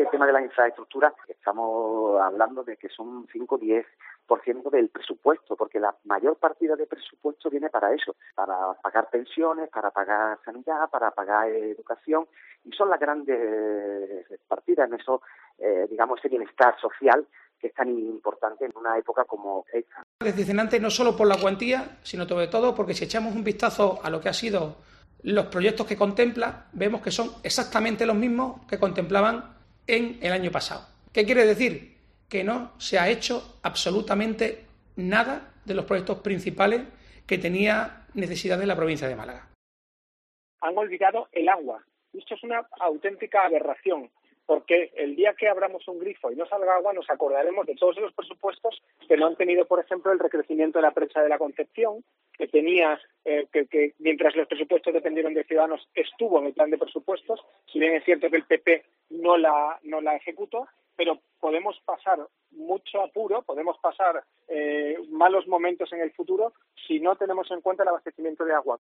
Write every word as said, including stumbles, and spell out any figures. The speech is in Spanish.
el tema de las infraestructuras, estamos hablando de que son cinco o diez por ciento del presupuesto, porque la mayor partida de presupuesto viene para eso, para pagar pensiones, para pagar sanidad, para pagar educación, y son las grandes partidas en eso, eh, digamos, ese bienestar social que es tan importante en una época como esta. Decepcionante no solo por la cuantía, sino sobre todo porque si echamos un vistazo a lo que han sido los proyectos que contempla, vemos que son exactamente los mismos que contemplaban en el año pasado. ¿Qué quiere decir? Que no se ha hecho absolutamente nada de los proyectos principales que tenía necesidad de la provincia de Málaga. Han olvidado el agua. Esto es una auténtica aberración, porque el día que abramos un grifo y no salga agua nos acordaremos de todos esos presupuestos que no han tenido, por ejemplo, el recrecimiento de la presa de la Concepción, que tenía, eh, que, que mientras los presupuestos dependieron de Ciudadanos estuvo en el plan de presupuestos, si bien es cierto que el P P no la, no la ejecutó, pero podemos pasar mucho apuro, podemos pasar eh, malos momentos en el futuro si no tenemos en cuenta el abastecimiento de agua.